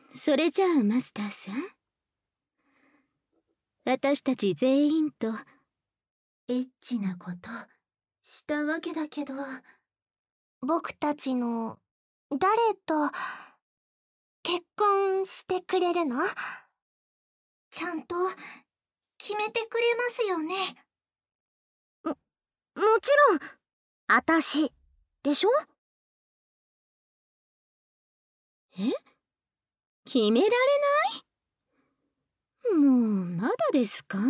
それじゃあマスターさん、私たち全員とエッチなことしたわけだけど、 僕たちの誰と結婚してくれるの？ちゃんと決めてくれますよね？もちろん、あたしでしょ？ 決められない？もうまだですか？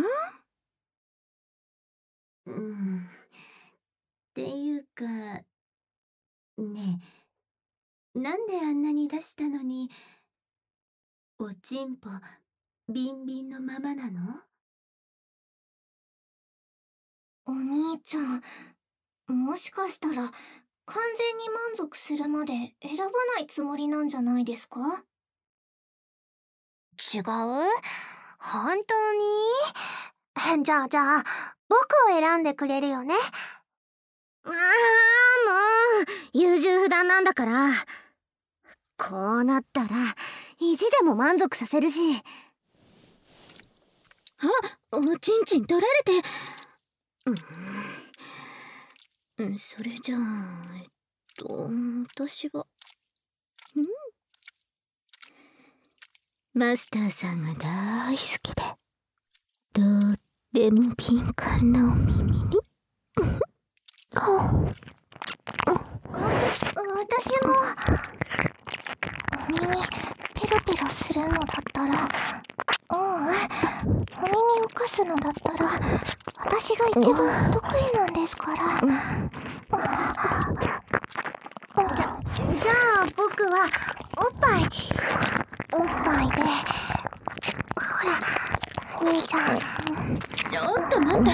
っていうか、ねえ、なんであんなに出したのに、おちんぽビンビンのままなの？ お兄ちゃん、もしかしたら完全に満足するまで選ばないつもりなんじゃないですか？違う？本当に？じゃあ、僕を選んでくれるよね？もう、優柔不断なんだから。こうなったら、意地でも満足させるし。 おちんちん取られて。それじゃあ私はマスターさんが大好きで、とっても敏感なお耳に私も、お耳ペロペロするのだったら、お耳をかすのだったら、私が一番得意なんですから。じゃあ僕はおっぱいで、ほら兄ちゃん。 ちょっと待った、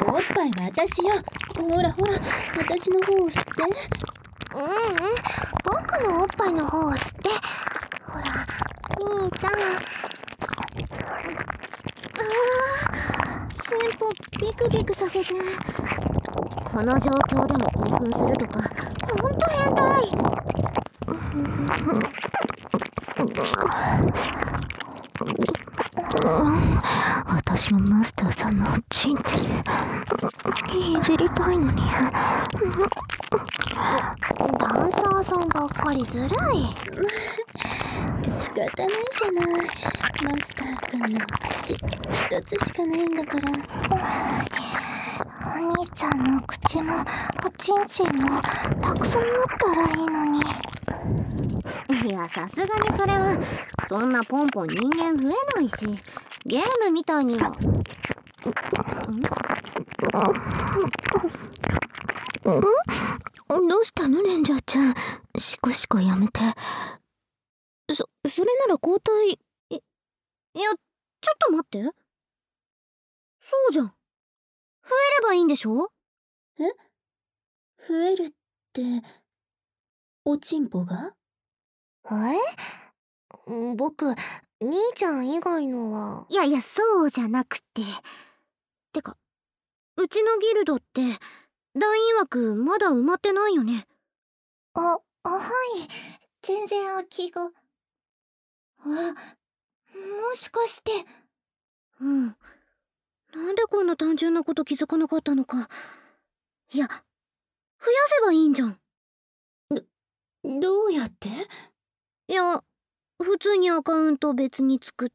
おっぱいは私よ。ほら私の方を吸って。 僕のおっぱいの方を吸って。ほら兄ちゃん。先ぽビクビクさせて。この状況でも興奮するとかほんと変態。 私もマスターさんのチンチンいじりたいのに。 ダンサーさんばっかりずるい。 仕方ないじゃない。マスター君の口一つしかないんだから。 お兄ちゃんの口もおちんちんもたくさんあったらいいのに。いや、さすがにそれはそんなポンポン人間増えないし、ゲームみたいには。 どうしたのレンジャーちゃん、シコシコやめて。それなら交代。 いや、ちょっと待って。そうじゃん、増えればいいんでしょ？ 増えるって、おちんぽが？ 僕、兄ちゃん以外のは。いや、そうじゃなくて。てか、うちのギルドって、団員枠まだ埋まってないよね。はい。全然空きが。もしかして。 なんでこんな単純なこと気づかなかったのか。 いや、増やせばいいんじゃん。 どうやって？ いや、普通にアカウント別に作って。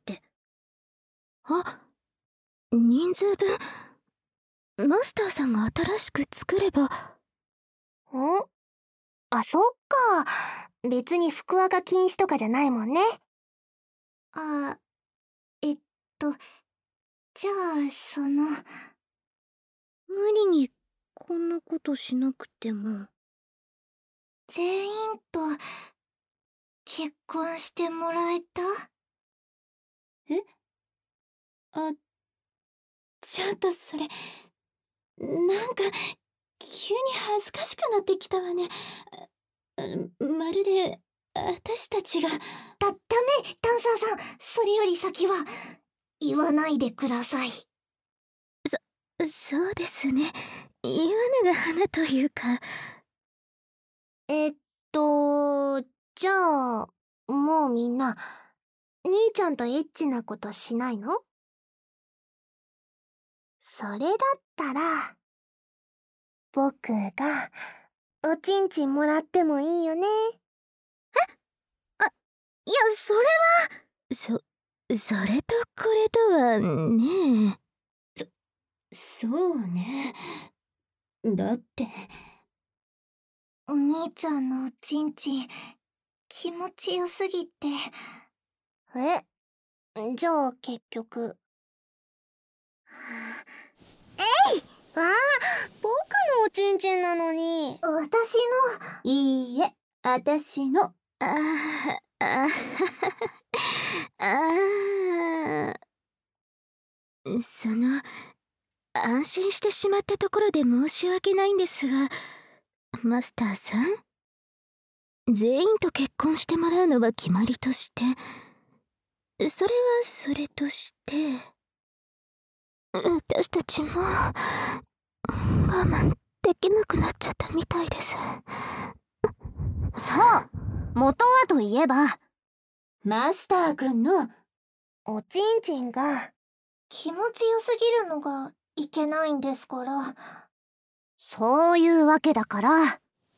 人数分マスターさんが新しく作れば。 そっか。別に腹話が禁止とかじゃないもんね。じゃあ無理にこんなことしなくても。全員と結婚してもらえた？ ちょっとそれ、なんか急に恥ずかしくなってきたわね。まるで私たちが。 ダメ、ダンサーさん。それより先は言わないでください。 そうですね。言わぬが花というか。 じゃあもうみんな兄ちゃんとエッチなことしないの？それだったら、僕がおちんちんもらってもいいよね。いや、それは。 それとこれとはね。 そうね。だって。 お兄ちゃんのおちんちん、気持ちよすぎて。じゃあ結局。ああ、僕のおちんちんなのに。私の。 いいえ、私の。 安心してしまったところで申し訳ないんですが、マスターさん、全員と結婚してもらうのは決まりとして、それはそれとして、私たちも我慢できなくなっちゃったみたいです。 そう、元はといえば、 マスター君のおちんちんが気持ちよすぎるのがいけないんですから。そういうわけだから、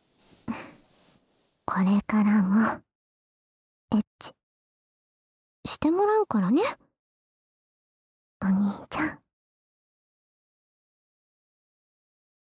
これからもエッチしてもらうからね、お兄ちゃん。